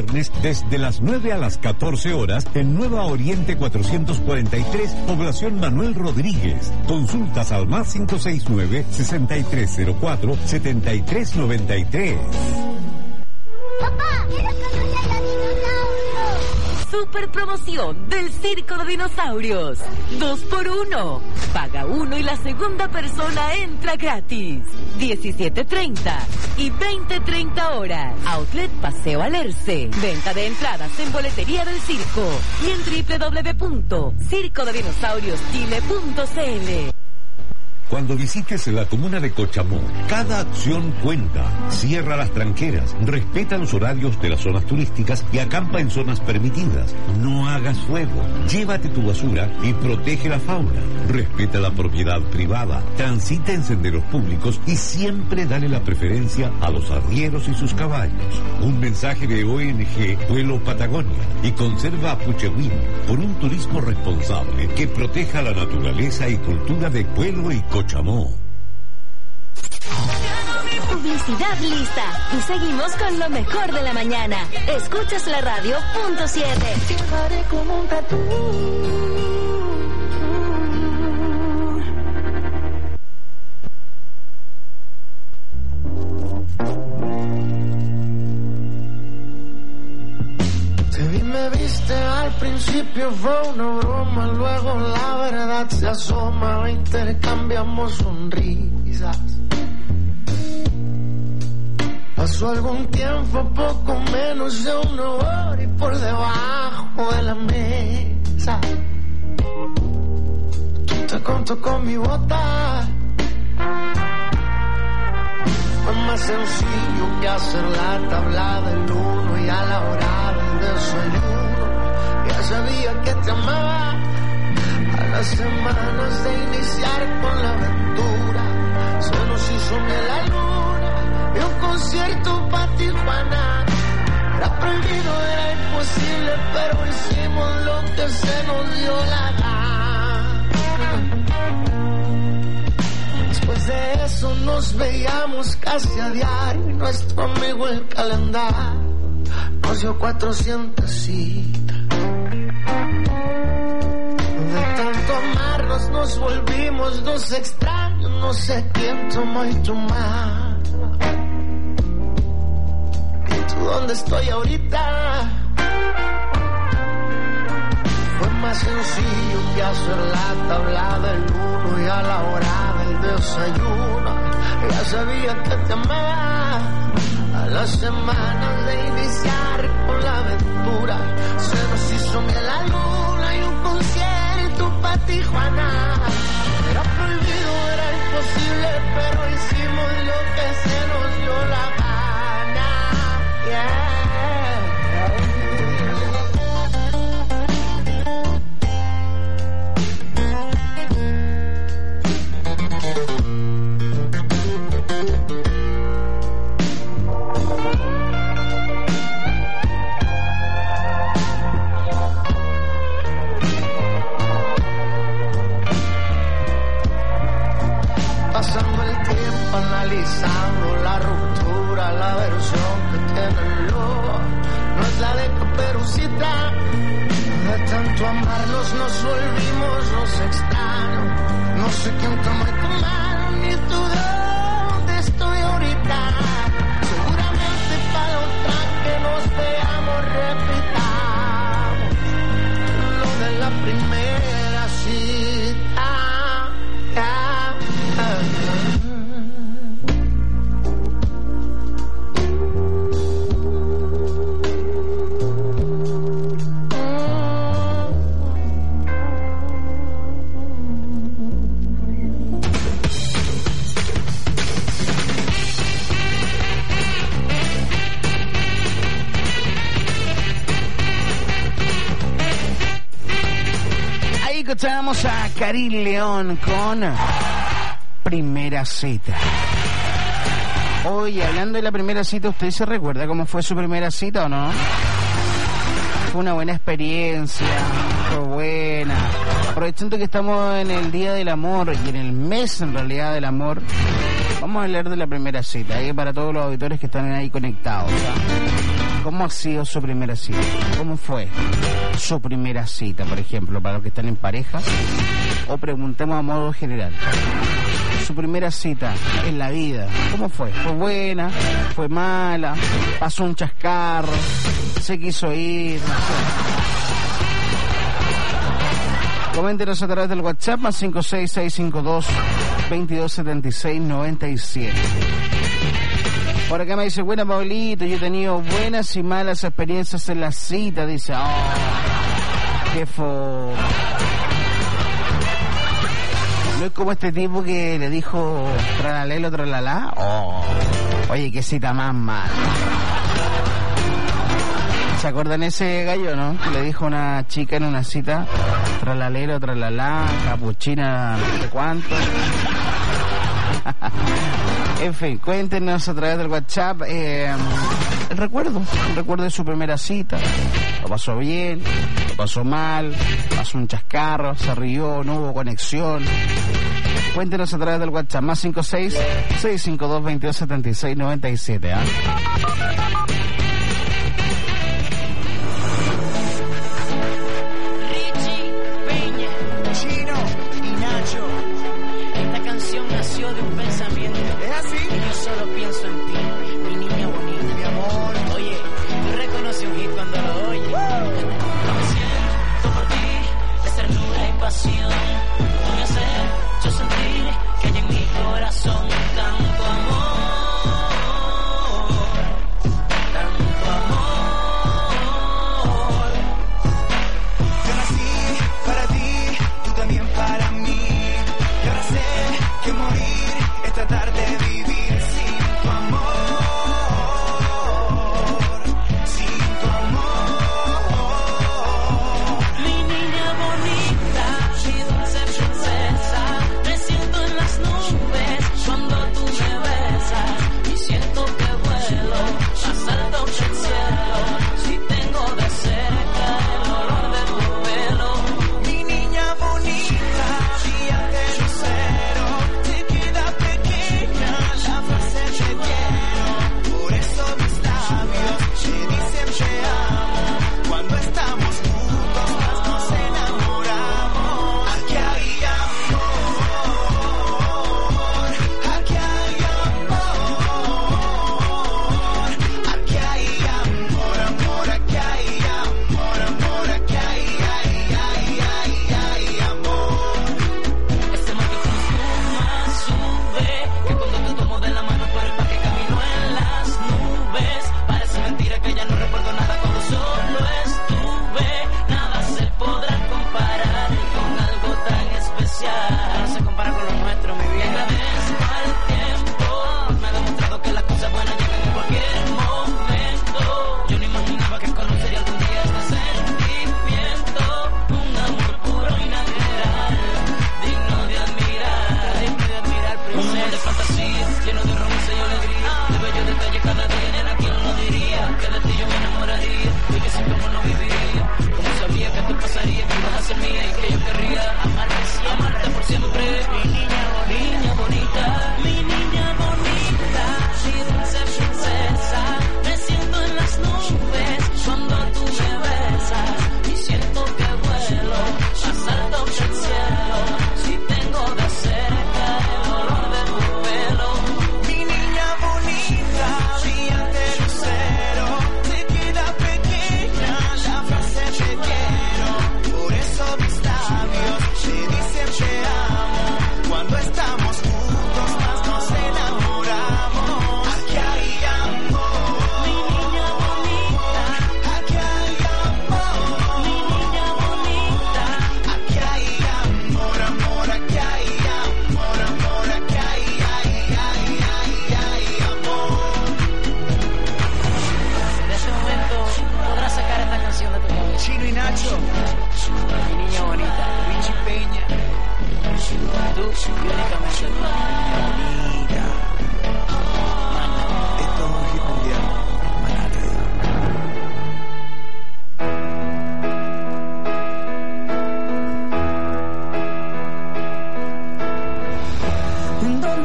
viernes desde las 9 a las 14 horas en Nueva Oriente 443, población Manuel Rodríguez. Consultas al más 569-6304-7393. ¡Papá! ¡Quiero conocer a los dinosaurios! Super promoción del Circo de Dinosaurios. 2x1. Paga uno y la segunda persona entra gratis. 17:30 y 20:30 horas. Outlet Paseo Alerce. Venta de entradas en boletería del circo y en www.circodedinosaurioschile.cl. Cuando visites la comuna de Cochamó, cada acción cuenta. Cierra las tranqueras, respeta los horarios de las zonas turísticas y acampa en zonas permitidas. No hagas fuego, llévate tu basura y protege la fauna. Respeta la propiedad privada, transita en senderos públicos y siempre dale la preferencia a los arrieros y sus caballos. Un mensaje de ONG Pueblo Patagonia y Conserva Puchehuín por un turismo responsable que proteja la naturaleza y cultura de Pueblo y Cochamó. Publicidad lista. Y seguimos con lo mejor de la mañana. Escuchas la radio, punto 7. Fijaré como un tatú. Te vi, me viste, al principio fue una broma, luego la verdad se asoma, intercambiamos sonrisas. Pasó algún tiempo, poco menos de una hora, y por debajo de la mesa tú te contó con mi bota. Fue más sencillo que hacer la tabla del uno, y a la hora del desayuno ya sabía que te amaba. A las semanas de iniciar con la aventura se nos hizo miel la luna y un concierto pa' Tijuana. Era prohibido, era imposible, pero hicimos lo que se nos dio la gana. Después de eso nos veíamos casi a diario, y nuestro amigo el calendario nos dio 400 citas. De tanto amarnos nos volvimos dos extraños, no sé quién tomó y tomó. ¿Y tú dónde estoy ahorita? Fue más sencillo que hacer la tabla del uno, y a la hora del desayuno ya sabía que te amaba. A las semanas de iniciar con la aventura se nos hizo miel la luna y un concierto pa' Tijuana. Era prohibido, era imposible, pero hicimos lo que se nos dio la gana. Yeah. Pasando el tiempo analizando la ruptura, la versión que tiene el lobo no es la de Caperucita. De tanto amarnos nos volvimos los extraños. No sé quién tomó y tomaron, ni tú dónde estoy ahorita. Seguramente para otra que nos veamos repitamos lo de la primera cita. Ahí escuchamos a Karim León con Primera Cita. Hoy, hablando de la primera cita, ¿usted se recuerda cómo fue su primera cita o no? Fue una buena experiencia, fue buena. Aprovechando que estamos en el Día del Amor y en el mes, en realidad, del amor, vamos a hablar de la primera cita, ahí para todos los auditores que están ahí conectados, ¿sí? ¿Cómo ha sido su primera cita? ¿Cómo fue su primera cita, por ejemplo, para los que están en pareja? O preguntemos a modo general. Su primera cita en la vida, ¿cómo fue? ¿Fue buena? ¿Fue mala? ¿Pasó un chascarro? ¿Se quiso ir? Coméntenos a través del WhatsApp más 56652-2276-97. Por acá me dice, buena Pablito, yo he tenido buenas y malas experiencias en la cita. Dice, qué fo... No es como este tipo que le dijo tralalelo, tralalá. Oye, qué cita más mala. ¿Se acuerdan ese gallo, no? Que le dijo a una chica en una cita, tralalero, tralalá, capuchina, no sé cuánto. En fin, cuéntenos a través del WhatsApp el recuerdo de su primera cita. ¿Lo pasó bien? ¿Lo pasó mal? ¿Pasó un chascarro? ¿Se rió? ¿No hubo conexión? Cuéntenos a través del WhatsApp más 56-652-2276-97, ¿eh? Nació de un pensamiento. ¿Es así? Y yo solo pienso en ti, mi niña bonita, mi amor. Oye, tú reconoces un hit cuando lo oyes. Lo que siento por ti es ternura y pasión. Tú me has hecho sentir que hay en mi corazón tanto amor, tanto amor. Yo nací para ti, tú también para mí. Que morir es tratar de vivir sin tu amor, sin tu amor. Mi niña bonita, mi dulce princesa, me siento en las nubes cuando tú me besas y siento que vuelo más alto que el cielo si tengo de cerca el olor de tu pelo. Mi niña bonita, brillante lucero.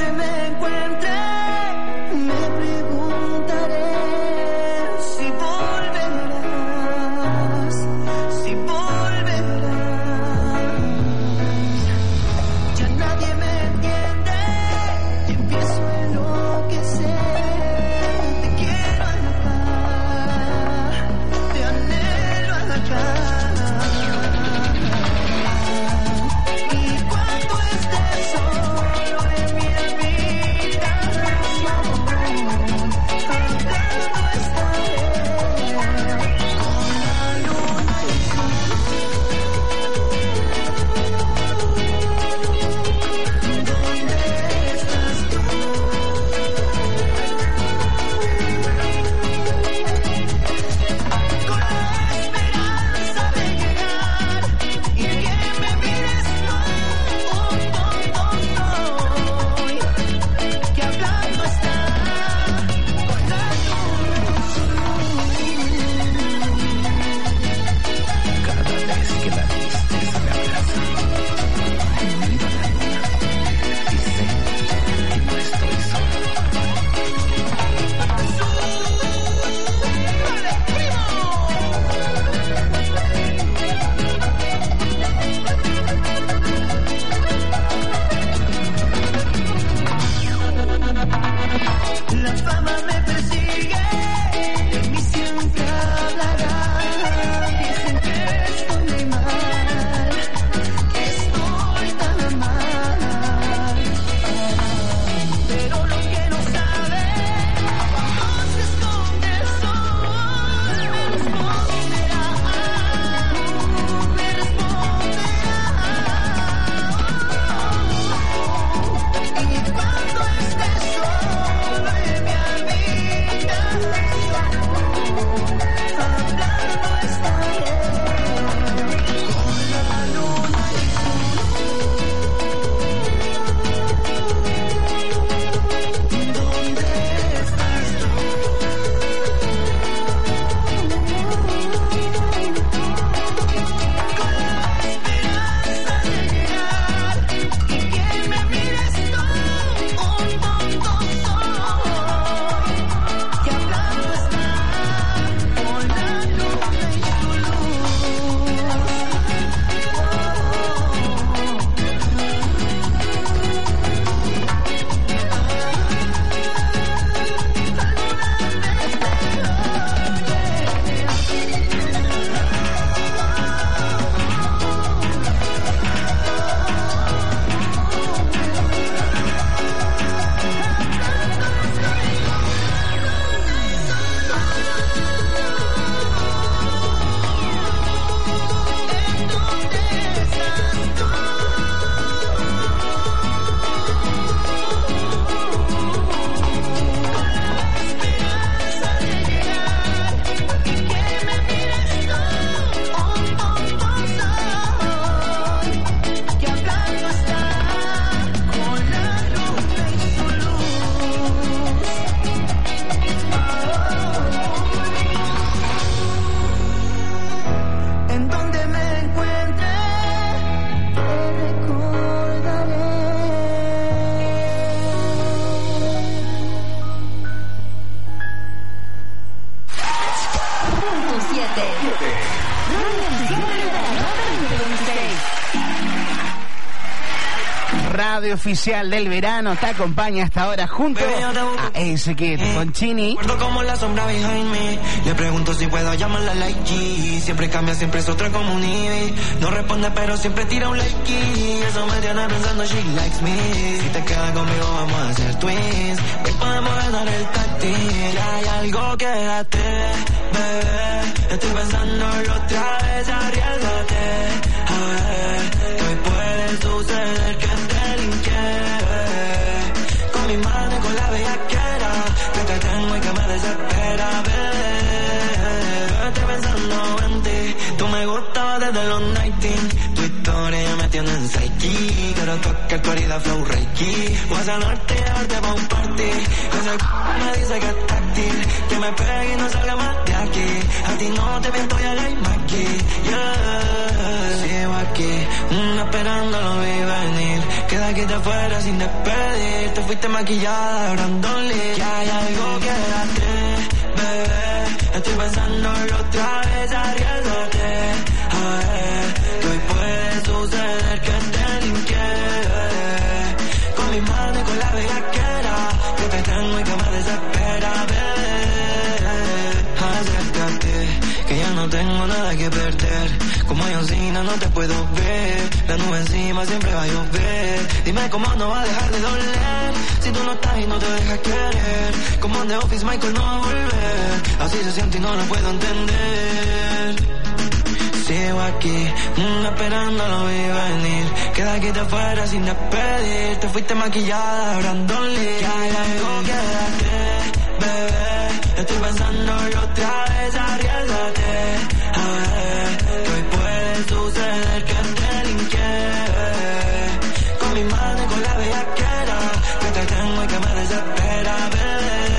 Si vos radio oficial del verano te acompaña hasta ahora junto a Ace Kid con Chini. Recuerdo como la sombra behind me. Le pregunto si puedo llamarla like G. Siempre cambia, siempre es otra como un Ivy. No responde pero siempre tira un like y eso me tiene pensando she likes me. Si te quedas conmigo vamos a hacer twins. Hoy podemos ganar el táctil. Ya hay algo, quédate, bebé. Estoy pensándolo otra vez, arriesgate. A ver, que hoy puede suceder que te linke. Con mi mano y con la bellaquera que te tengo y que me desespera, bebé. Estoy pensando en ti. Tú me gustabas desde los 19. Tu historia ya me tiene en psyche. Quiero tocar tu herida flow reiki. Voy a sanarte y llevarte pa' un party. Ese me dice que es táctil. Que me pegue y no salga más de aquí. A ti no te miento, ya hay aquí. Yeah. Sigo aquí, esperando lo vi venir. Queda aquí te fuera sin despedir. Te fuiste maquillada, Brandon Lee. Ya hay algo, quédate, bebé. Estoy pensándolo otra vez, arriesgate. A ver, que hoy puede suceder que te linke. Con mi mano y con la bellaquera que te tengo y que me desespera, bebé. Acércate, que ya no tengo nada que perder. Como Yoncina no te puedo ver. La nube encima siempre va a llover. Dime cómo no va a dejar de doler. Si tú no estás y no te dejas querer. Como en The Office Michael no va a volver. Así se siente y no lo puedo entender. Sigo aquí, esperando lo vi venir. Queda aquí te fuera sin despedir. Te fuiste maquillada, Brandon Lee. Ya hay algo, quédate, bebé. Estoy pensándolo otra vez, arriesgate. A ver, que hoy puede suceder que te linke. Con mi mano y con la bellaquera que te tengo y que me desespera, bebé.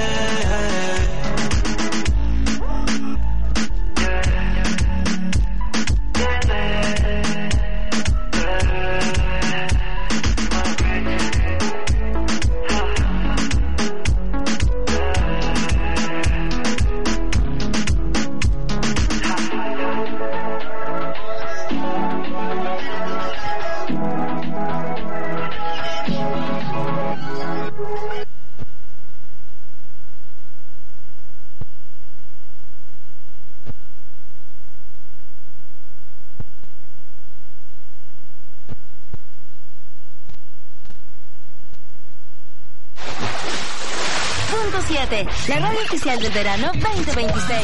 La radio oficial del verano 2026.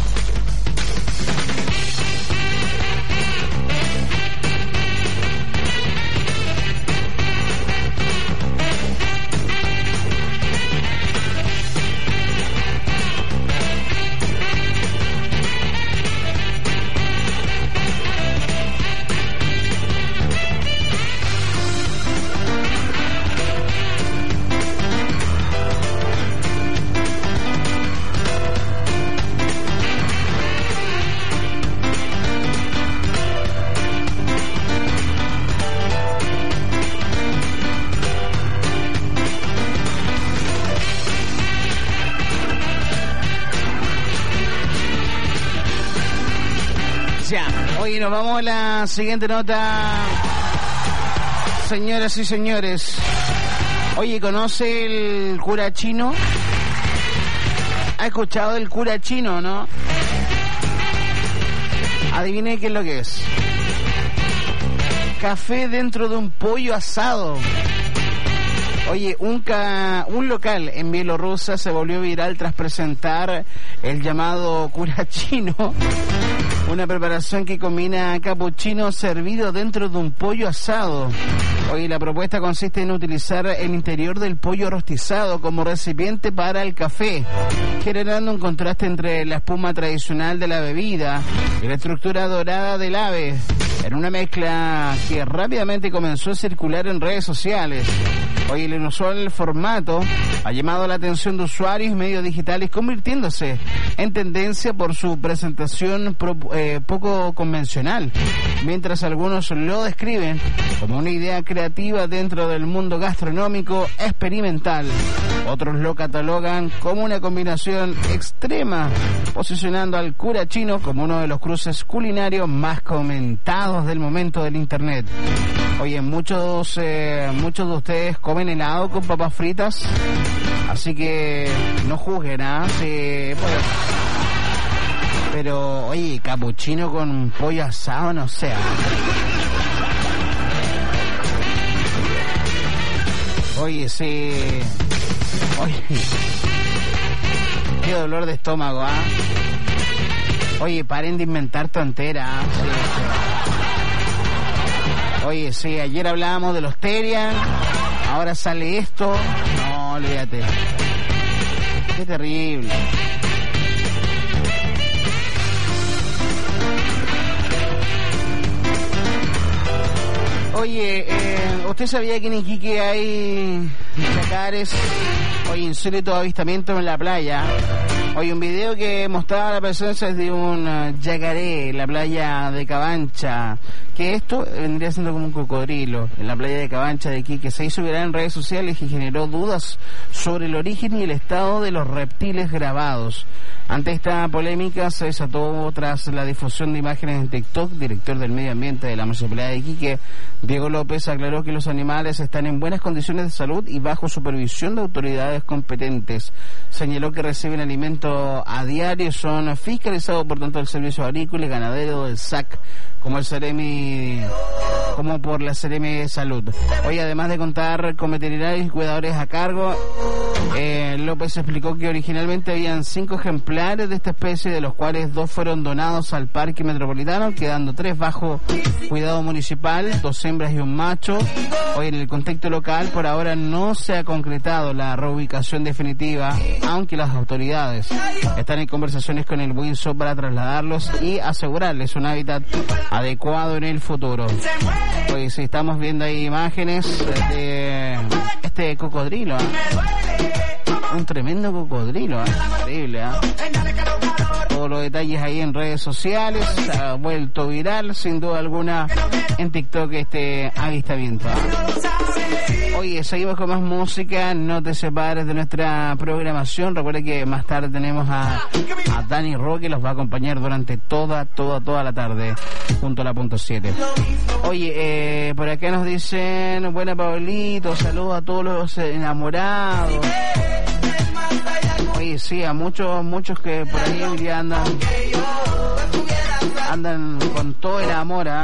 Oye, nos vamos a la siguiente nota. Señoras y señores. Oye, ¿conoce el cura chino? ¿Ha escuchado del cura chino, no? Adivine qué es lo que es. Café dentro de un pollo asado. Oye, un local en Bielorrusia se volvió viral tras presentar el llamado cura chino. Una preparación que combina capuchino servido dentro de un pollo asado. Oye, la propuesta consiste en utilizar el interior del pollo rostizado como recipiente para el café, generando un contraste entre la espuma tradicional de la bebida y la estructura dorada del ave, en una mezcla que rápidamente comenzó a circular en redes sociales. Oye, el inusual formato ha llamado la atención de usuarios y medios digitales, convirtiéndose en tendencia por su presentación poco convencional, mientras algunos lo describen como una idea creativa dentro del mundo gastronómico experimental. Otros lo catalogan como una combinación extrema, posicionando al cura chino como uno de los cruces culinarios más comentados del momento del internet. Oye, muchos de ustedes comen helado con papas fritas, así que no juzguen, ¿ah? Sí, pues. Pero, oye, capuchino con pollo asado, no sé. Oye, sí. Oye, qué dolor de estómago, ¿ah? Oye, paren de inventar tonteras. Sí, sí. Oye, sí, ayer hablábamos de los Terian, ahora sale esto. No, olvídate. Qué terrible. Oye, ¿usted sabía que en Iquique hay yacares? Oye, insólito avistamiento en la playa. Oye, un video que mostraba la presencia de un yacaré en la playa de Cabancha. Que esto vendría siendo como un cocodrilo en la playa de Cabancha de Iquique. Se hizo viral en redes sociales y generó dudas sobre el origen y el estado de los reptiles grabados. Ante esta polémica se desató tras la difusión de imágenes en TikTok. Director del Medio Ambiente de la Municipalidad de Iquique, Diego López, aclaró que los animales están en buenas condiciones de salud y bajo supervisión de autoridades competentes. Señaló que reciben alimento a diario y son fiscalizados por tanto el Servicio Agrícola y Ganadero del SAC como por la Seremi de Salud. Hoy, además de contar con veterinarios y cuidadores a cargo, López explicó que originalmente habían 5 ejemplares de esta especie, de los cuales 2 fueron donados al Parque Metropolitano, quedando 3 bajo cuidado municipal, 2 hembras y un macho. Hoy, en el contexto local, por ahora no se ha concretado la reubicación definitiva, aunque las autoridades están en conversaciones con el WinSO para trasladarlos y asegurarles un hábitat adecuado en el futuro. Pues estamos viendo ahí imágenes de este cocodrilo, ¿eh? Un tremendo cocodrilo, ¿eh? Increíble, ¿eh? Todos los detalles ahí en redes sociales. Se ha vuelto viral sin duda alguna en TikTok este avistamiento, ¿eh? Oye, seguimos con más música. No te separes de nuestra programación. Recuerda que más tarde tenemos a Dani Roque, los va a acompañar durante toda la tarde junto a la punto 7. Oye, por acá nos dicen: buena Pablito, saludos a todos los enamorados. Oye, sí, a muchos que por ahí hoy día andan con todo el amor, ¿eh?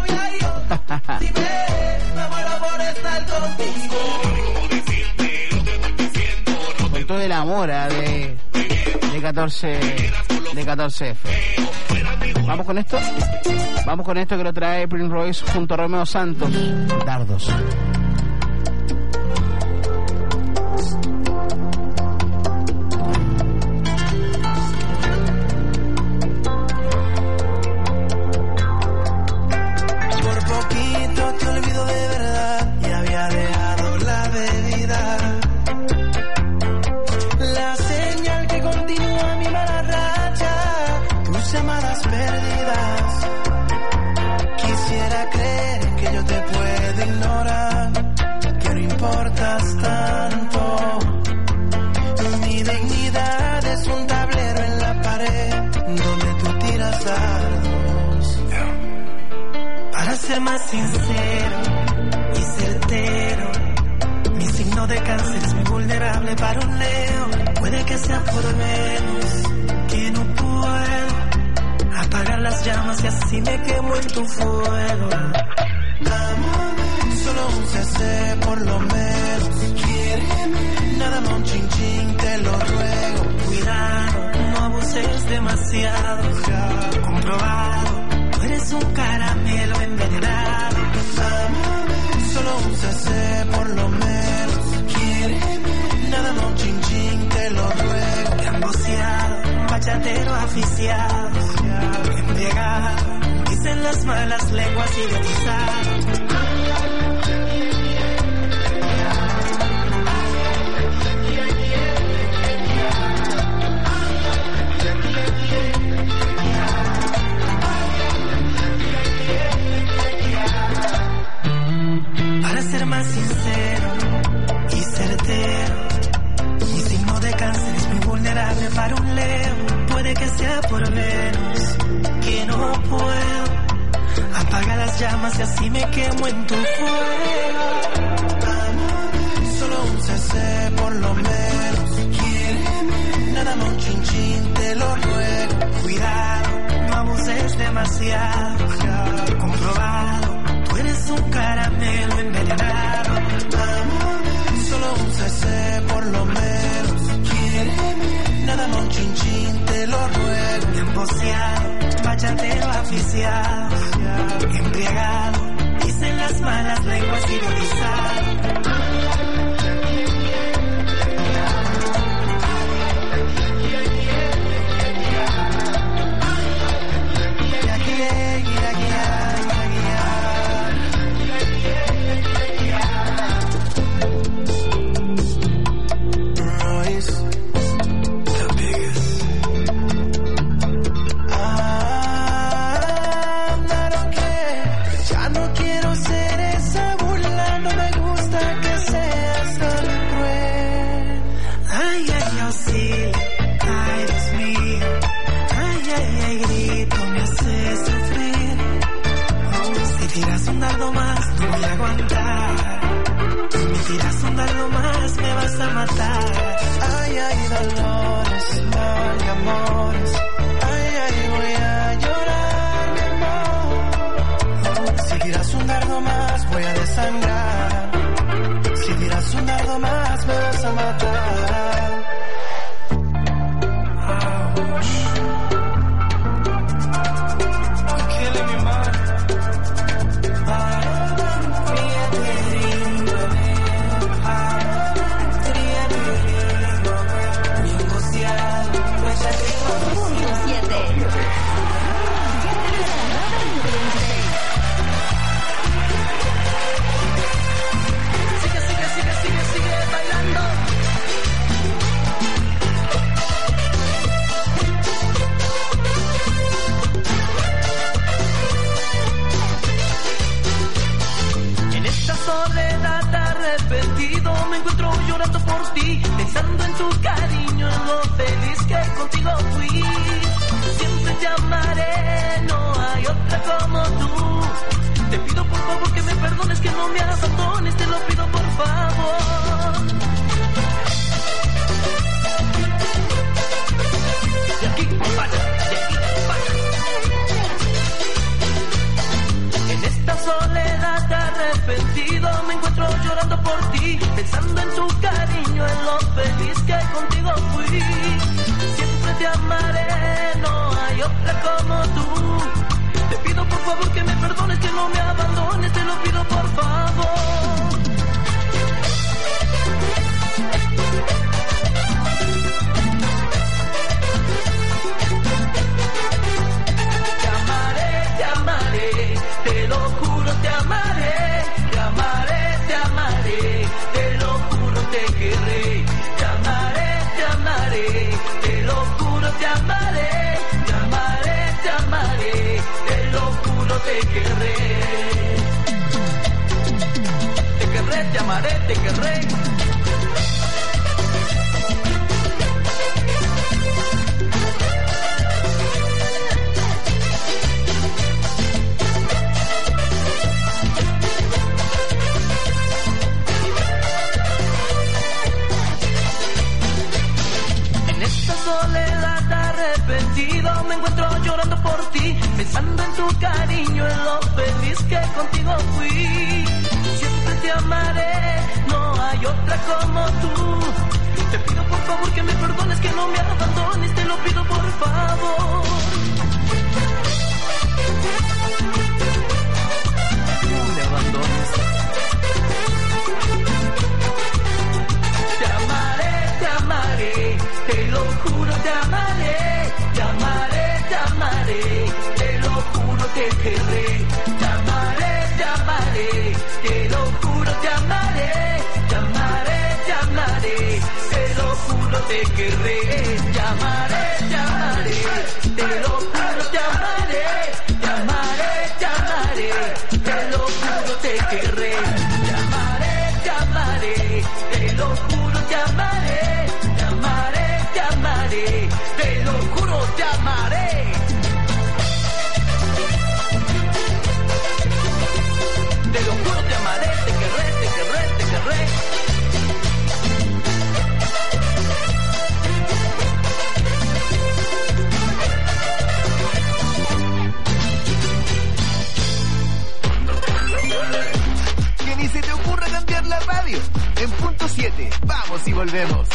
Con todo el amor, ¿eh? de 14F. ¿Vamos con esto? Vamos con esto que lo trae Prince Royce junto a Romeo Santos. Dardos. Ser más sincero y certero, mi signo de cáncer es muy vulnerable para un Leo. Puede que sea por menos que no puedo apagar las llamas y así me quemo en tu fuego. Amor, solo un cc por lo menos. Quiéreme, nada más un chin chin, te lo ruego. Cuidado, no abuses demasiado, ya comprobado. Eres un caramelo envenenado. Solo un cc por lo menos. Quiéreme, nada más un chin chin, te lo ruego. Gamboseado, bachatero aficiado, embriagado, dicen las malas lenguas idiotizado. Para ser más sincero y certero, llamas y así me quemo en tu fuego. Solo un cc por lo menos. Quiéreme, nada más un chin chin, te lo ruego. Cuidado, no abuses demasiado. Comprobado, tú eres un caramelo envenenado. Solo un cc por lo menos. Quiéreme, nada más un chin chin, te lo ruego. Bien boceado, bachatero aficiado, embriagado, dicen las malas lenguas hipnotizado. Ay, ay, dolores, mal de amores. Ay, ay, voy a llorar, mi amor. Si tiras un dardo más, voy a desangrar. Si tiras un dardo más, me vas a matar. Pensando en tu cariño, en lo feliz que contigo fui. Siempre te amaré, no hay otra como tú. Te pido por favor que me perdones, que no me abandones, te lo pido por favor. De aquí para, de aquí para. En esta soledad arrepentido me encuentro llorando por ti, pensando en tu cariño, en lo feliz que contigo fui. Siempre te amaré, no hay otra como tú. Te pido por favor que me perdones, que no me abandones, te lo pido por favor. Te amaré, te lo juro, te amaré. Te amaré, te lo juro, te querré. Te amaré, te lo juro, te amaré. Te amaré, te lo juro, te querré. Te querré, te amaré, te querré. Soledad arrepentido me encuentro llorando por ti, pensando en tu cariño, en lo feliz que contigo fui. Siempre te amaré, no hay otra como tú. Te pido por favor que me perdones, que no me abandones, te lo pido por favor. No me abandones. Te lo juro, te amaré, te amaré, te lo juro, te querré. Te amaré, te lo juro, te amaré, te lo juro, te querré. Te amaré, te lo juro, te amaré, te lo juro, te querré. Te amaré, te lo juro, te amaré. Te lo juro, te amaré. 7. Vamos y volvemos.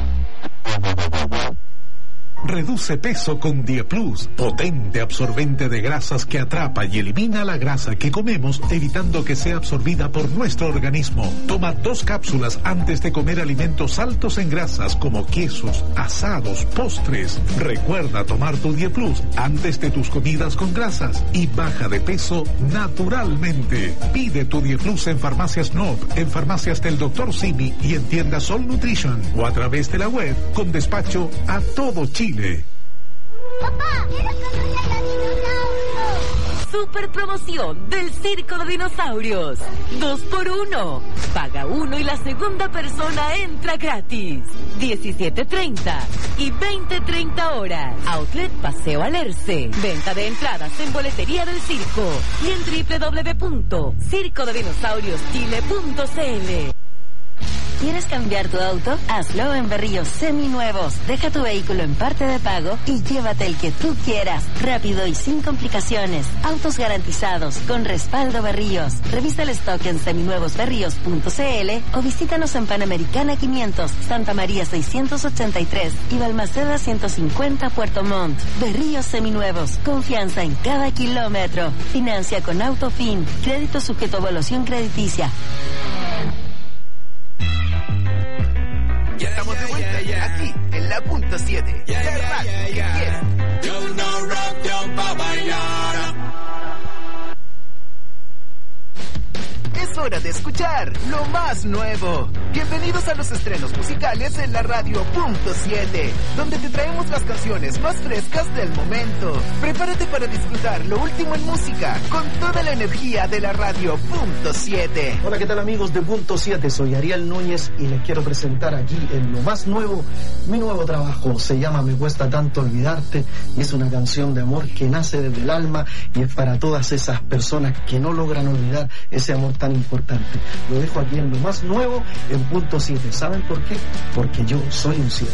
Reduce peso con Dieplus, potente absorbente de grasas que atrapa y elimina la grasa que comemos, evitando que sea absorbida por nuestro organismo. Toma 2 cápsulas antes de comer alimentos altos en grasas como quesos, asados, postres. Recuerda tomar tu Dieplus antes de tus comidas con grasas y baja de peso naturalmente. Pide tu Dieplus en Farmacias Nob, en farmacias del Dr. Simi y en tiendas Sol Nutrition o a través de la web con despacho a todo Chile. Papá, quiero conocer a los dinosaurios. Super promoción del Circo de Dinosaurios. 2x1. Paga 1 y la segunda persona entra gratis. 17:30 y 20:30 horas. Outlet Paseo Alerce. Venta de entradas en boletería del circo y en www.circodedinosaurioschile.cl. ¿Quieres cambiar tu auto? Hazlo en Berríos Seminuevos. Deja tu vehículo en parte de pago y llévate el que tú quieras. Rápido y sin complicaciones. Autos garantizados con respaldo Berríos. Revisa el stock en seminuevosberríos.cl o visítanos en Panamericana 500, Santa María 683 y Balmaceda 150 Puerto Montt. Berríos Seminuevos. Confianza en cada kilómetro. Financia con Autofin. Crédito sujeto a evaluación crediticia. Ya estamos de vuelta aquí en la punto 7. La radio que quiera. Yo no rock yo pa' bailar. Es hora de escuchar lo más nuevo. Bienvenidos a los estrenos musicales en la radio punto 7, donde te traemos las canciones más frescas del momento. Prepárate para disfrutar lo último en música con toda la energía de la radio punto 7. Hola, ¿qué tal amigos de punto 7? Soy Ariel Núñez y les quiero presentar aquí en lo más nuevo, mi nuevo trabajo. Se llama Me Cuesta Tanto Olvidarte y es una canción de amor que nace desde el alma y es para todas esas personas que no logran olvidar ese amor tan importante. Lo dejo aquí en lo más nuevo en punto 7. ¿Saben por qué? Porque yo soy un 7.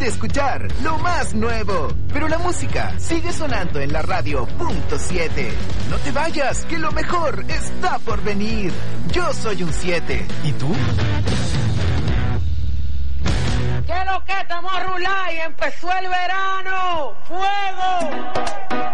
de escuchar lo más nuevo. Pero la música sigue sonando en la radio punto 7. No te vayas, que lo mejor está por venir. Yo soy un 7. ¿Y tú? ¿Qué es lo que estamos a rular y empezó el verano? ¡Fuego!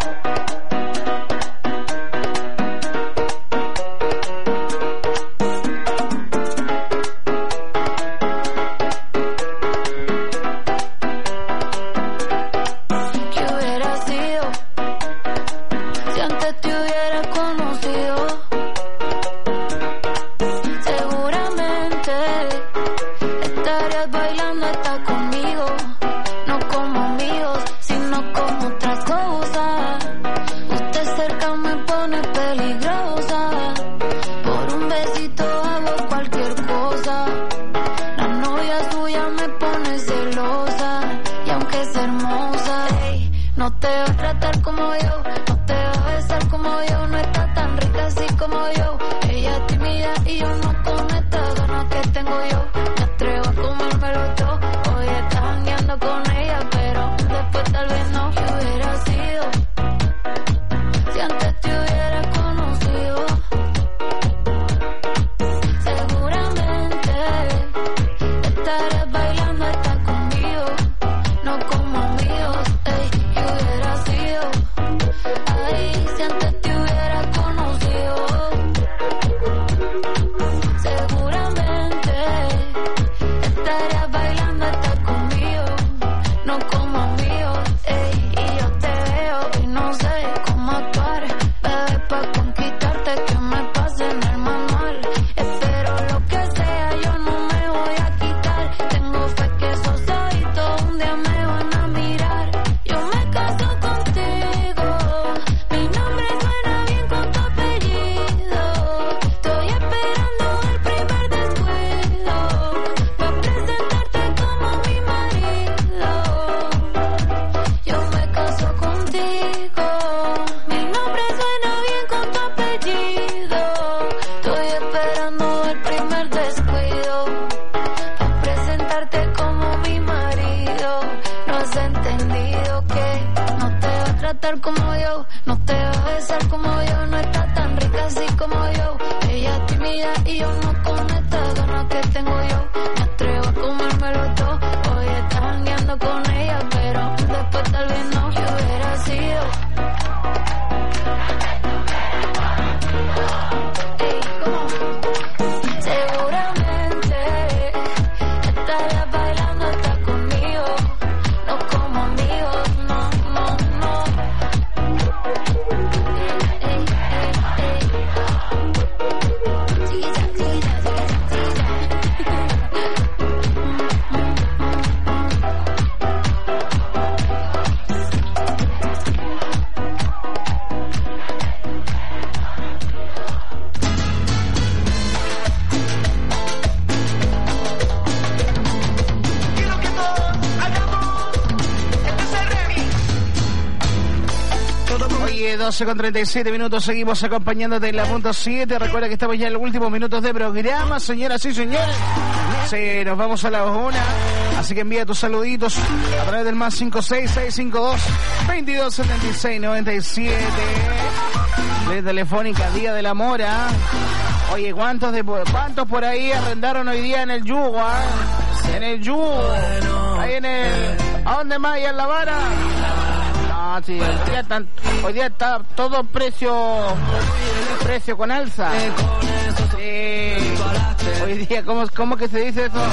Con 37 minutos seguimos acompañándote en la punto 7. Recuerda que estamos ya en los últimos minutos de programa, señoras y señores. Sí, nos vamos a la 1. Así que envía tus saluditos a través del más 56652-227697. De Telefónica, Día del Amor. Oye, ¿cuántos por ahí arrendaron hoy día en el Yugo? En el Yugo. Ahí en el... ¿A dónde más? ¿Y en La Vara? Sí, hoy día está todo precio con alza. Hoy día, ¿cómo que se dice eso?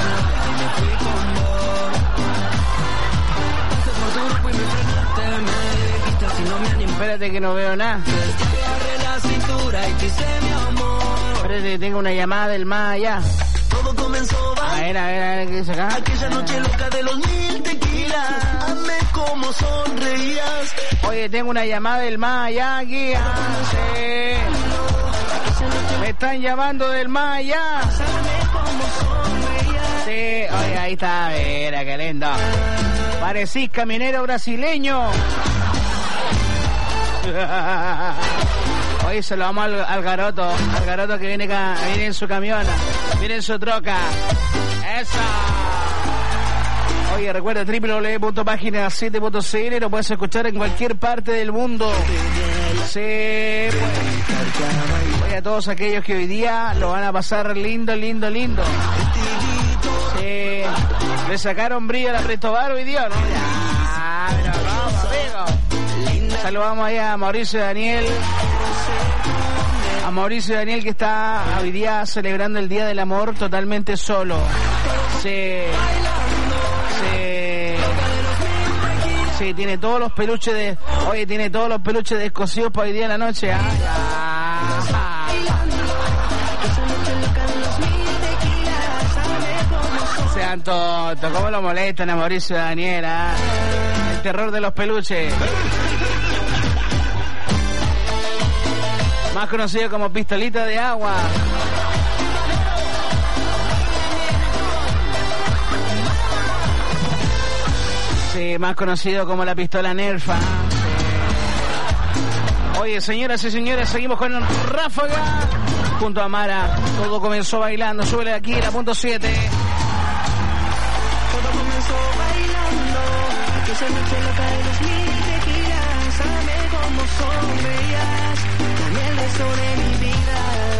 Espérate que no veo nada. Espérate, tengo una llamada del más allá. Todo comenzó, a ver, ¿qué dice acá? Aquella noche loca de los 1000 tequilas. Hazme como sonreías. Oye, tengo una llamada del más allá aquí. Me están llamando del más allá. Sí, oye, ahí está, mira, qué lindo. Parecís caminero brasileño. Hoy se lo vamos al garoto que viene en su camión, viene en su troca. ¡Esa! Oye, recuerda www.pagina7.cl, lo puedes escuchar en cualquier parte del mundo. Sí, oye, a todos aquellos que hoy día lo van a pasar lindo. Sí, le sacaron brillo a la Prestobar hoy día, ¿no? Ya, pero vamos, amigo. Saludamos ahí a Mauricio Daniel. A Mauricio Daniel, que está hoy día celebrando el Día del Amor totalmente solo. Sí, tiene todos los peluches de... Oye, tiene todos los peluches descosidos para hoy día en la noche. Sean tontos, ¿cómo lo molestan a Mauricio Daniel? El terror de los peluches. Más conocido como Pistolita de Agua. Sí, más conocido como la pistola Nerfa. Sí. Oye, señoras y señores, seguimos con Ráfaga junto a Mara. Todo comenzó bailando. Súbele aquí la punto 7. Todo comenzó bailando. Aquella noche loca de los 1000 tequilas. Sábame cómo sonreías. Dame el beso de mi vida.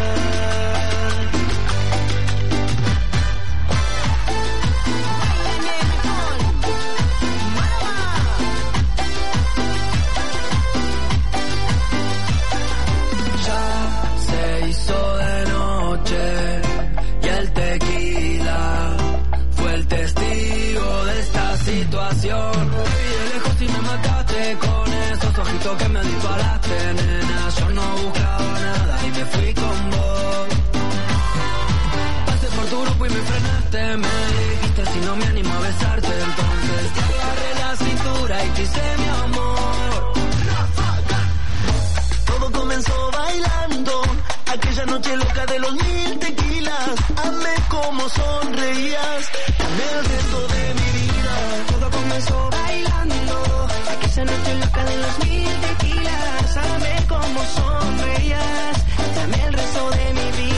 Y el tequila fue el testigo de esta situación. Te vi de lejos y me mataste con esos ojitos que me disparaste, nena. Yo no buscaba nada y me fui con vos. Pasé por tu grupo y me frenaste. Me dijiste si no me animo a besarte. Entonces te agarré la cintura y te hice mi amor. Todo comenzó bailando. Aquella noche loca de los 1000 tequilas. Amé como sonreías. Amé el resto de mi vida. Todo comenzó bailando. Aquella noche loca de los 1000 tequilas. Amé como sonreías. Amé el resto de mi vida.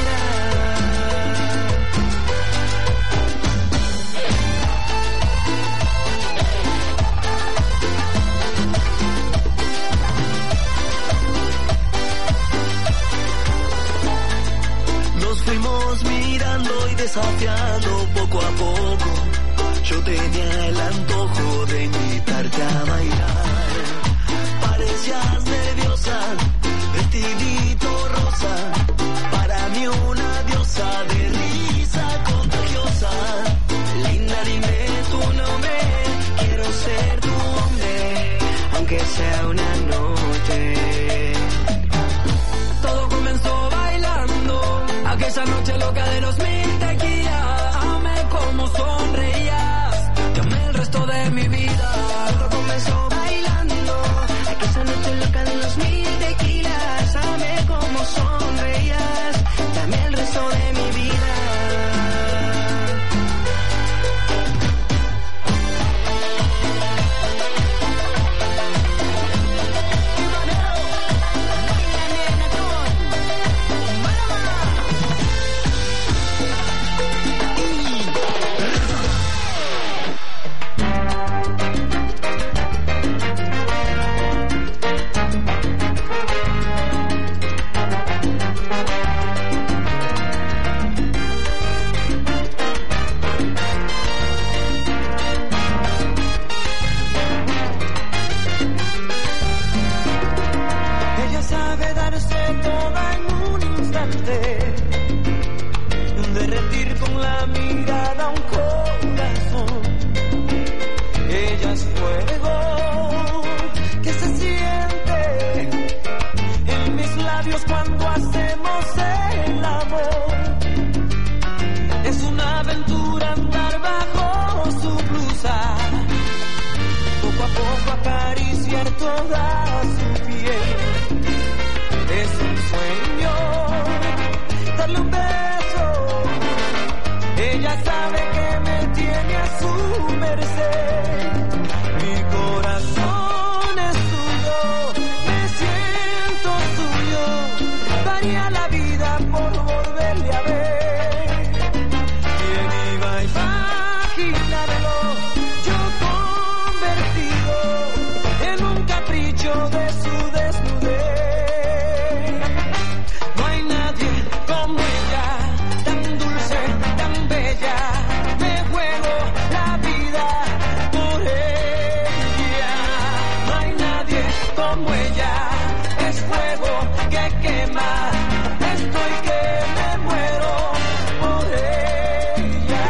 Fuimos mirando y desafiando poco a poco. Yo tenía el antojo de invitarte a bailar. Parecías nerviosa, vestidito rosa. Para mí una diosa de risa contagiosa. Linda, dime tu nombre. Quiero ser tu hombre, aunque sea una noche. Todo comenzó bailando. Aquella noche loca de los 1000 tequilas. Amé como sonreías. Te amé el resto de mi vida. Todo comenzó bailando. Aquella noche loca de los 1000 tequilas. Amé como sonreías. Te amé el resto de mi vida. Derretir con la mirada un corazón. Ella es fuego que se siente en mis labios cuando hacemos el amor. Es una aventura andar bajo su blusa, poco a poco acariciar toda su piel. Es un sueño darle un beso. Ella sabe que me tiene a su merced. Mi corazón es suyo, me siento suyo. Daría la vida por volverle a ver. ¿Quién iba a imaginarlo? Yo capricho de su desnudez. No hay nadie como ella, tan dulce, tan bella. Me juego la vida por ella. No hay nadie como ella, es fuego que quema. Estoy que me muero por ella.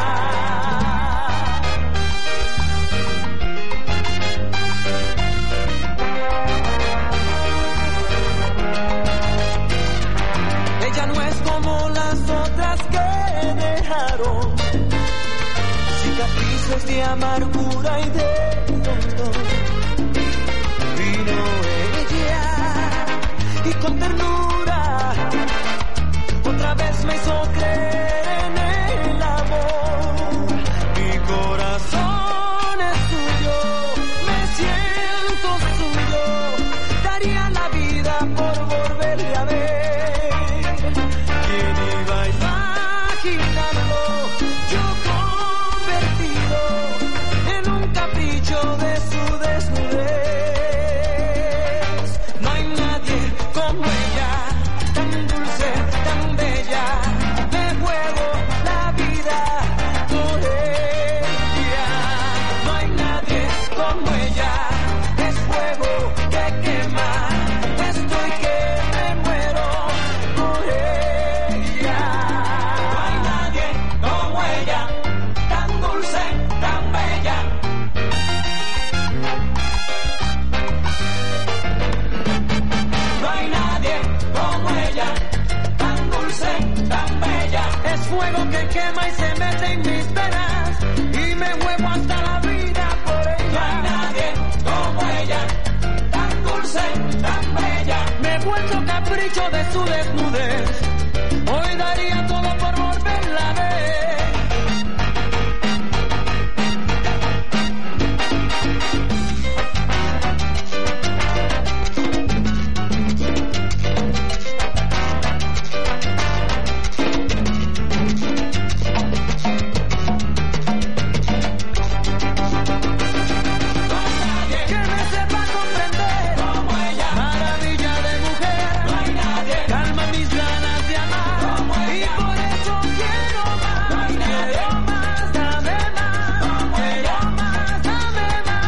Ella no es como las otras que dejaron cicatrices de amargura y de dolor. Vino ella y con ternura otra vez me hizo creer en el amor. Mi corazón es suyo, me siento suyo, daría la vida por volverle a ver. ¿Quién iba a imaginarlo? Yo convertido en un capricho de su desnudez. No hay nadie como ella, tan dulce, tan bella. Me juego la vida por ella. No hay nadie como ella, es fuego que quema. Estoy que me muero por ella. No hay nadie como ella, tan dulce, tan bella. No hay nadie como ella, tan dulce, tan bella. Es fuego que quema y se mete en mis venas y me muevo hasta la vida por ella. No hay nadie como ella, tan dulce, tan bella. Me vuelvo capricho de su desnudez. Hoy daría todo por volverla a ver. Que me sepa comprender como ella, maravilla de mujer. No hay nadie, calma mis ganas de amar como ella. Y por eso quiero más, no hay quiero más, dame más, como ella, más, dame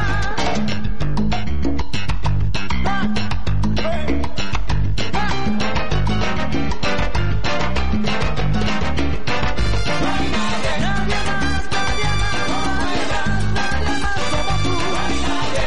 No hay nadie, nadie más, nadie más como ella, nadie más como tú. No hay nadie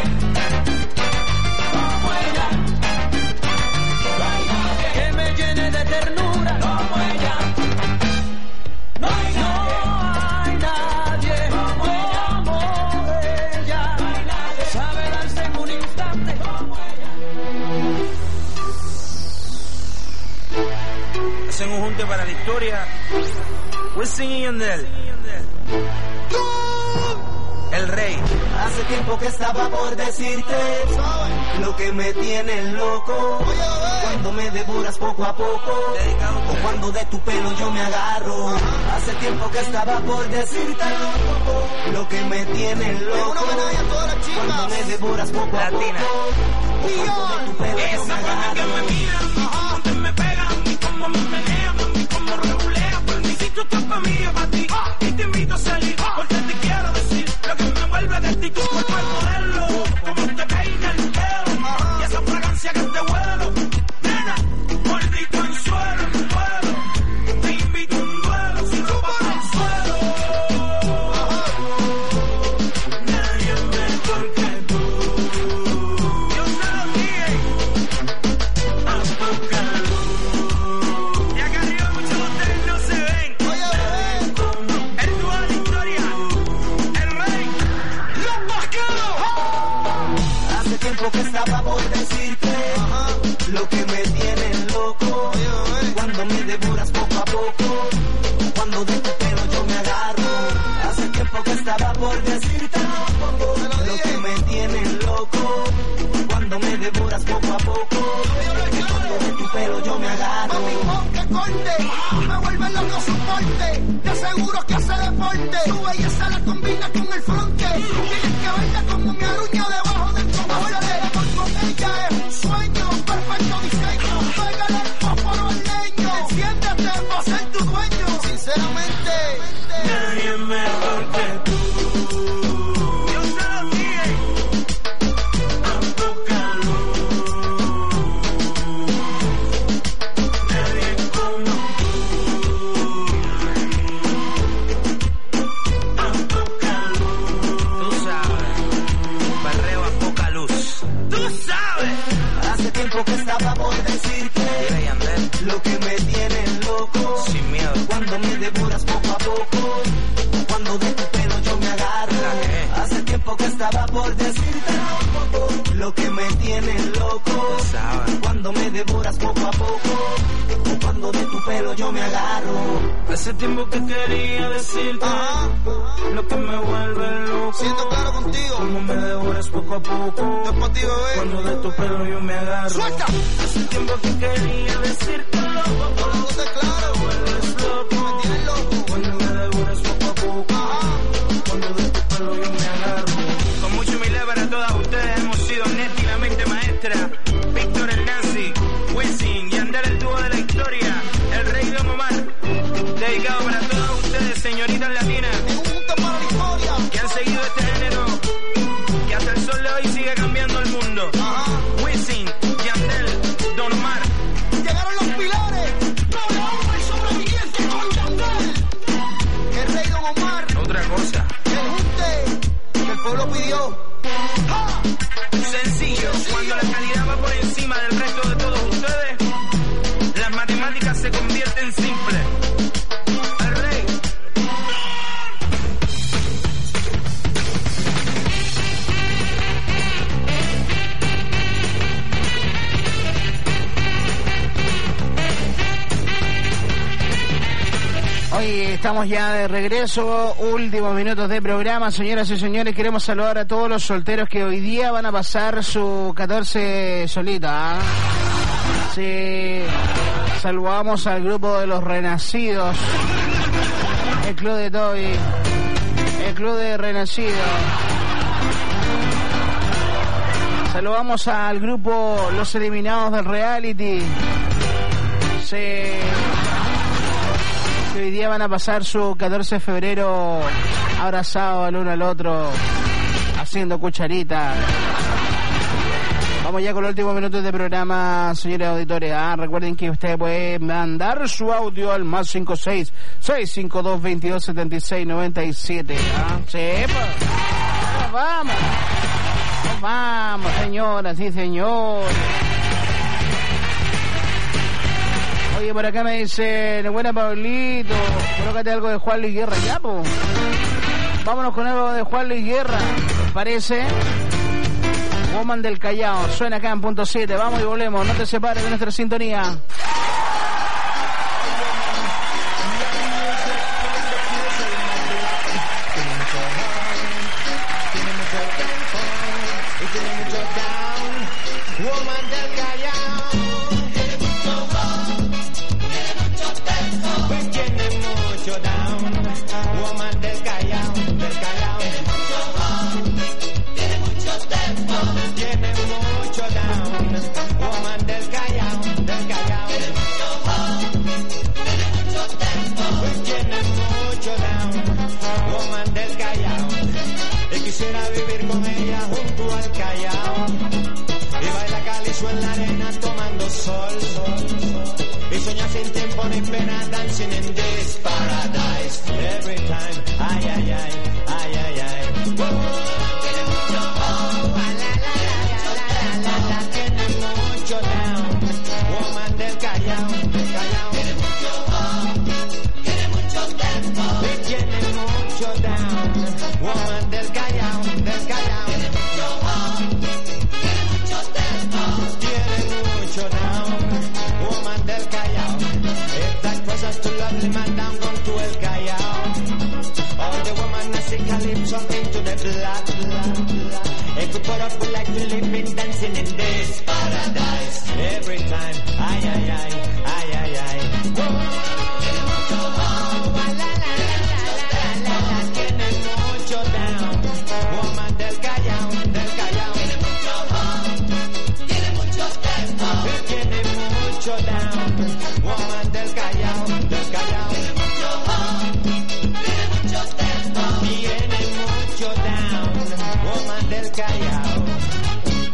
como ella, no hay nadie que me llene de ternura como ella. No hay nadie como ella, sabe darse en un instante como ella. Hacen un junte para la historia. Wisin y Yandel. El rey. Hace tiempo que estaba por decirte lo que me tiene loco. Cuando me devoras poco a poco, o cuando de tu pelo yo me agarro. Hace tiempo que estaba por decirte lo que me tiene loco. Cuando me devoras poco a poco, o cuando de tu pelo yo me agarro. Donde me pegan y como me menean, como regulea, permisito esto es pa' mí, es pa' ti. Y te invito a salir, porque te quiero decir lo que me vuelve de ti, tu cuerpo es modelo, como te peina el pelo, y esa fragancia que te huelo, nena, mordito en suelo, te invito a un duelo, sin ropa para el suelo. Nadie mejor que tú. Yo se lo dije. Y acá arriba muchos de ustedes no se ven. El dúo de historia, el rey, los vaqueros. Hace tiempo que estaba por decirte lo que me tiene loco. Cuando me devoras poco a poco, cuando de tu pelo yo me agarro. Hace tiempo que estaba por decirte lo que me tiene loco. Cuando me devoras poco a poco, cuando de tu pelo yo me agarro. Que corte, me vuelve loco su porte. Te aseguro que hace deporte. Tu belleza la combina con el fronte. Tienes que verla como mi aruña debajo del cogote. Por con ella lo que me tiene loco. Cuando me devoras poco a poco, o cuando de tu pelo yo me agarro. Hace tiempo que quería decirte lo que me vuelve loco. Siento claro contigo. Como me devoras poco a poco. Después ti, bebé. Cuando de tu pelo yo me agarro. ¡Suelta! Hace tiempo que quería decirte loco. Hablándote claro. Me vuelves loco. Me tienes loco. Cuando me devoras poco a poco. Cuando de tu pelo yo me agarro. Con mucho humildad para todas ustedes hemos sido Neti, la mente maestra, Víctor el Nancy, Wisin y Andar el dúo de la historia, el Rey Don Omar. Dedicado para todas ustedes, señoritas latinas, que han seguido este género, que hasta el sol de hoy sigue cambiando el mundo. Wisin, Yandel, Don Omar. Llegaron los pilares, doble hombre sobreviviente con Yandel. El Rey Don Omar. Otra cosa. El junte que el pueblo pidió. ¡Ja! Sencillo, cuando la calidad va por encima del resto de todos ustedes, las matemáticas se convierten simples. El Rey. Hoy estamos ya de regreso, últimos minutos de programa, señoras y señores. Queremos saludar a todos los solteros que hoy día van a pasar su 14 solita. Sí, saludamos al grupo de los Renacidos, el Club de Toby, el Club de Renacidos. Saludamos al grupo Los Eliminados del Reality. Sí, que hoy día van a pasar su 14 de febrero abrazados al uno al otro, haciendo cucharita. Vamos ya con los últimos minutos de programa, señores auditores. Recuerden que usted puede mandar su audio al más 56-652-2276-97. Sí, pues. Nos vamos. Nos vamos, señoras y señores. Oye, por acá me dicen, buena Pablito, colócate algo de Juan Luis Guerra ya, po. Vámonos con algo de Juan Luis Guerra, ¿les parece? Woman del Callao, suena acá en punto 7, vamos y volvemos, no te separes de nuestra sintonía. Woman del Callao, tiene mucho down. Woman del Callao, tiene mucho tempo. Tiene mucho down. Woman del Callao, tiene mucho tempo. Tiene mucho down. Woman del Callao, y quisiera vivir con ella junto al Callao. Y baila calizo en la arena tomando sol. Y sueña sin tiempo ni pena, dancing in this paradise. Every time, ay, ay, ay, ay, ay, ay. Tiene mucho, tiene mucho down. Woman del Callao, tiene mucho tempo. Y tiene mucho down. Woman del Callao, tiene mucho down. Woman del Callao. If that was us to lovely man down, gone to El Callao. All the woman I see calypso into the blood. If we put up, we like to live in dancing in this paradise. Every time, ay, ay, ay, ay, ay, ay. Tiene mucho, tiene mucho down. Woman del Callao, tiene mucho tempo. Tiene mucho down. Woman del Callao, tiene mucho tempo. Tiene mucho down. Woman del Callao.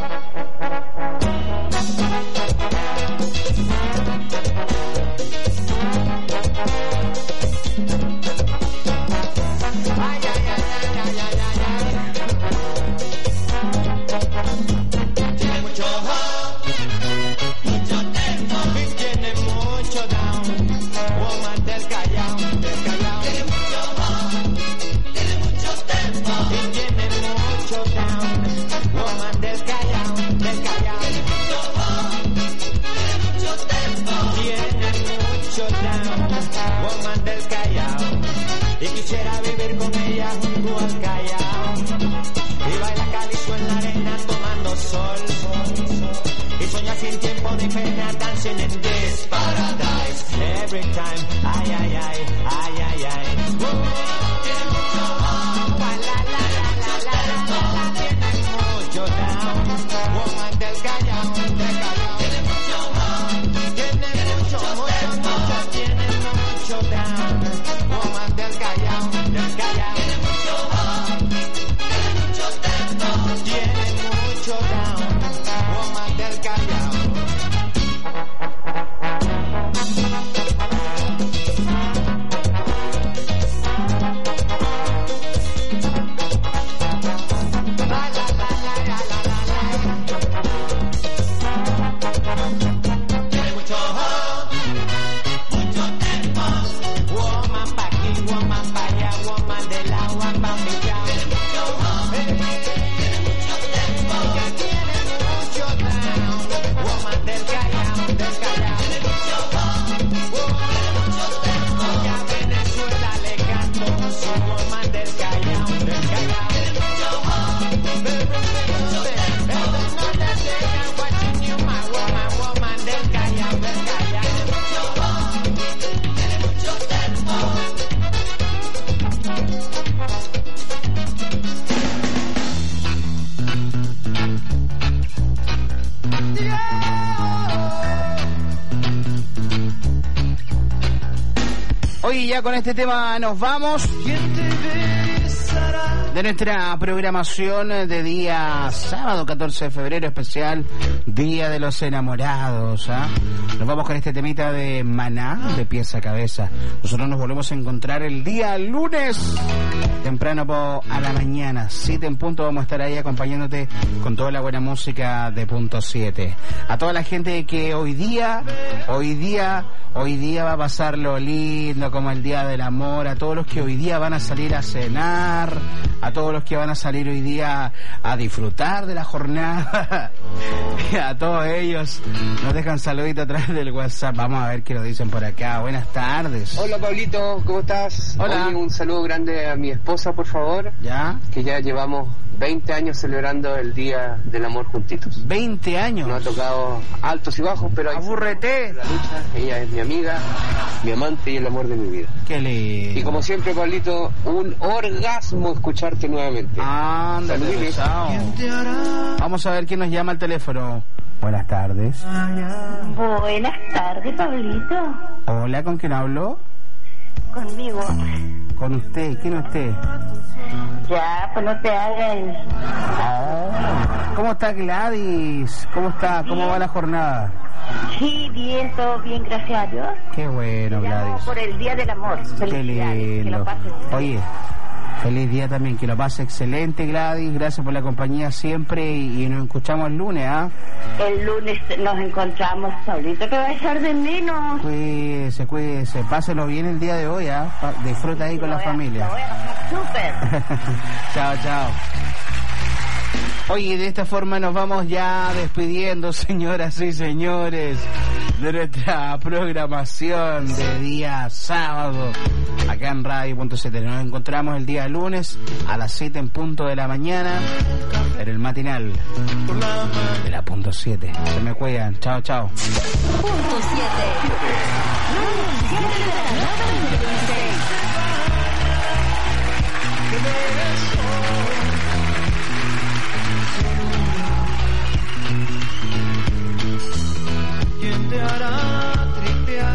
woman del Callao, del Callao. Tiene mucho hot, tiene mucho, tiene mucho down, woman del Callao, del Callao. Tiene mucho hot, tiene mucho tempo, tiene mucho down, woman del Callao. Hoy ya con este tema nos vamos de nuestra programación de día sábado 14 de febrero, especial Día de los Enamorados, ¿ah? Nos vamos con este temita de Maná, de pies a cabeza. Nosotros nos volvemos a encontrar el día lunes, temprano a la mañana, 7 en punto. Vamos a estar ahí acompañándote con toda la buena música de Punto 7. A toda la gente que hoy día va a pasarlo lindo, como el Día del Amor, a todos los que hoy día van a salir a cenar, a todos los que van a salir hoy día a disfrutar de la jornada, a todos ellos nos dejan saludito a través del WhatsApp. Vamos a ver qué nos dicen por acá. Buenas tardes. Hola Pablito, ¿cómo estás? Hola. Oye, un saludo grande a mi esposa, por favor. ¿Ya? Que ya llevamos 20 años celebrando el Día del Amor juntitos. 20 años. Nos ha tocado altos y bajos, pero ¡abúrrete! La lucha. Ella es mi amiga, mi amante y el amor de mi vida. ¡Qué lindo! Y como siempre, Pablito, un orgasmo escucharte nuevamente. Ándale, chao. Vamos a ver quién nos llama al teléfono. Buenas tardes. Buenas tardes, Pablito. Hola, ¿con quién hablo? Conmigo. Con usted. ¿Quién es usted? Ya, pues no te hagas. ¿Cómo está Gladys? ¿Cómo está? ¿Cómo va la jornada? Sí, bien, todo bien, gracias a Dios. Qué bueno, Gladys. Por el Día del Amor. Qué lindo. Que lo pases bien. Oye, feliz día también, que lo pase excelente, Gladys. Gracias por la compañía siempre y nos escuchamos el lunes, ¿ah? El lunes nos encontramos, Pablito, que va a echar de menos. Cuídese. Páselo bien el día de hoy, ¿ah? Disfruta ahí con la familia. Súper. Chao. Oye, de esta forma nos vamos ya despidiendo, señoras y señores, de nuestra programación de día sábado acá en Radio.7. Nos encontramos el día lunes a las 7 en punto de la mañana en el matinal de la Punto 7. Se me cuidan. Chao. Punto 7. ¿Quién te hará tripear?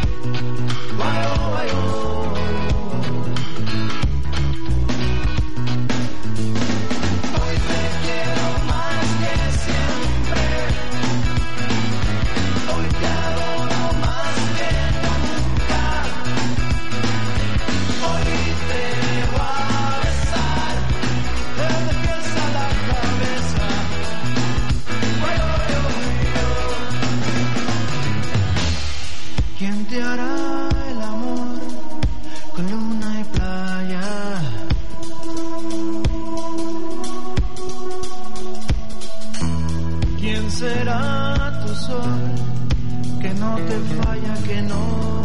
Hoy te quiero más que siempre. Hoy te adoro más que nunca. Hoy te voy a besar desde pies a la cabeza. ¿Quién te hará el amor con luna y playa? ¿Quién será tu sol que no te falla, que no